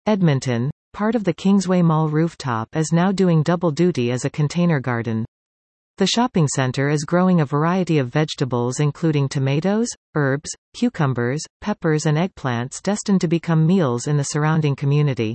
Edmonton, part of the Kingsway Mall rooftop, is now doing double duty as a container garden. The shopping center is growing a variety of vegetables including tomatoes, herbs, cucumbers, peppers and eggplants destined to become meals in the surrounding community.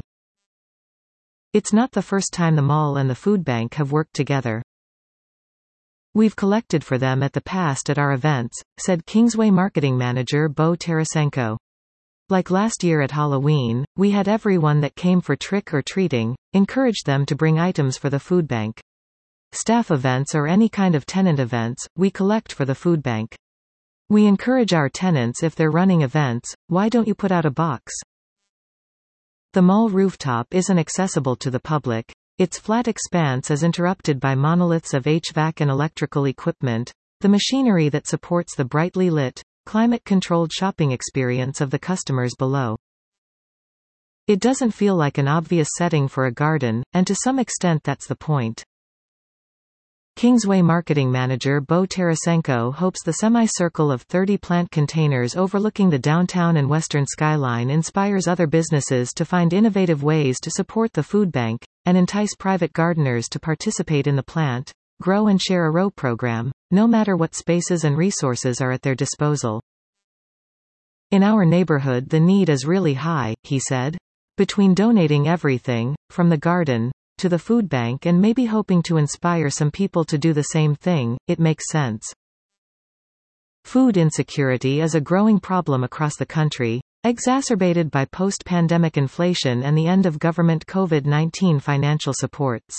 It's not the first time the mall and the food bank have worked together. We've collected for them at the past at our events, said Kingsway marketing manager Bo Tarasenko. Like last year at Halloween, we had everyone that came for trick-or-treating, encouraged them to bring items for the food bank. Staff events or any kind of tenant events, we collect for the food bank. We encourage our tenants if they're running events, why don't you put out a box? The mall rooftop isn't accessible to the public. Its flat expanse is interrupted by monoliths of HVAC and electrical equipment, the machinery that supports the brightly lit, climate-controlled shopping experience of the customers below. It doesn't feel like an obvious setting for a garden, and to some extent that's the point. Kingsway marketing manager Bo Tarasenko hopes the semicircle of 30 plant containers overlooking the downtown and western skyline inspires other businesses to find innovative ways to support the food bank, and entice private gardeners to participate in the plant, grow and share a row program, no matter what spaces and resources are at their disposal. In our neighborhood the need is really high, he said. Between donating everything, from the garden, to the food bank and maybe hoping to inspire some people to do the same thing, it makes sense. Food insecurity is a growing problem across the country, exacerbated by post-pandemic inflation and the end of government COVID-19 financial supports.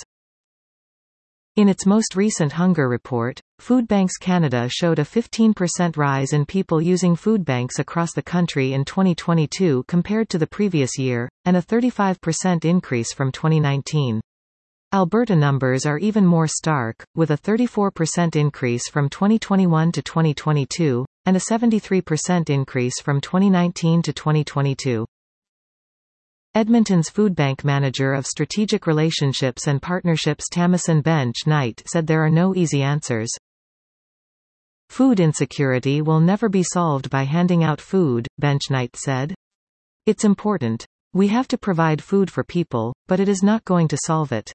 In its most recent hunger report, Foodbanks Canada showed a 15% rise in people using food banks across the country in 2022 compared to the previous year, and a 35% increase from 2019. Alberta numbers are even more stark, with a 34% increase from 2021 to 2022, and a 73% increase from 2019 to 2022. Edmonton's food bank manager of strategic relationships and partnerships Tamison Bench Knight said there are no easy answers. Food insecurity will never be solved by handing out food, Bench Knight said. It's important. We have to provide food for people, but it is not going to solve it.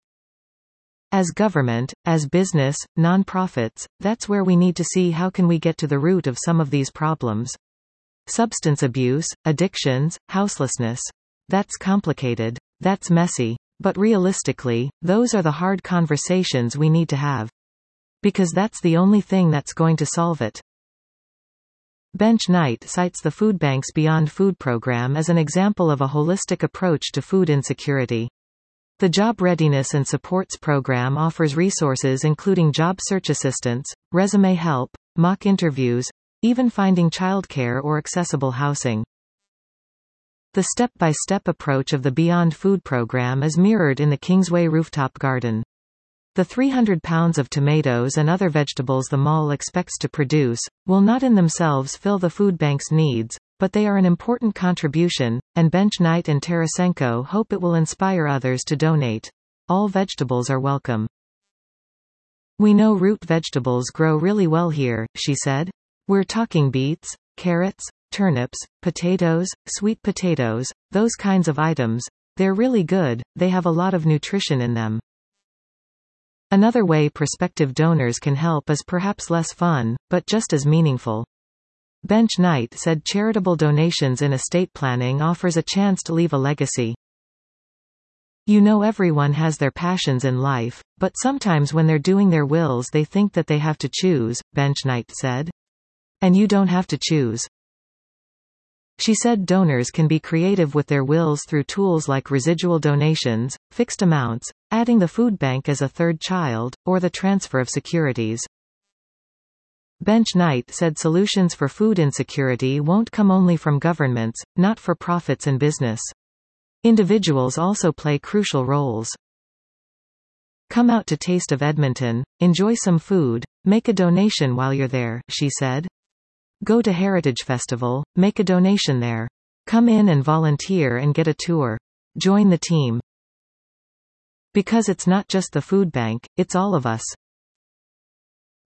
As government, as business, non-profits, that's where we need to see how can we get to the root of some of these problems. Substance abuse, addictions, houselessness. That's complicated. That's messy. But realistically, those are the hard conversations we need to have. Because that's the only thing that's going to solve it. Bench Knight cites the Food Bank's Beyond Food program as an example of a holistic approach to food insecurity. The Job Readiness and Supports program offers resources including job search assistance, resume help, mock interviews, even finding childcare or accessible housing. The step-by-step approach of the Beyond Food program is mirrored in the Kingsway rooftop garden. The 300 pounds of tomatoes and other vegetables the mall expects to produce will not in themselves fill the food bank's needs, but they are an important contribution, and Bench Knight and Tarasenko hope it will inspire others to donate. All vegetables are welcome. We know root vegetables grow really well here, she said. We're talking beets, carrots, turnips, potatoes, sweet potatoes, those kinds of items. They're really good, they have a lot of nutrition in them. Another way prospective donors can help is perhaps less fun, but just as meaningful. Bench Knight said charitable donations in estate planning offers a chance to leave a legacy. You know, everyone has their passions in life, but sometimes when they're doing their wills they think that they have to choose, Bench Knight said. And you don't have to choose. She said donors can be creative with their wills through tools like residual donations, fixed amounts, adding the food bank as a third child, or the transfer of securities. Bench Knight said solutions for food insecurity won't come only from governments, not-for-profits and business. Individuals also play crucial roles. Come out to Taste of Edmonton, enjoy some food, make a donation while you're there, she said. Go to Heritage Festival, make a donation there. Come in and volunteer and get a tour. Join the team. Because it's not just the food bank, it's all of us.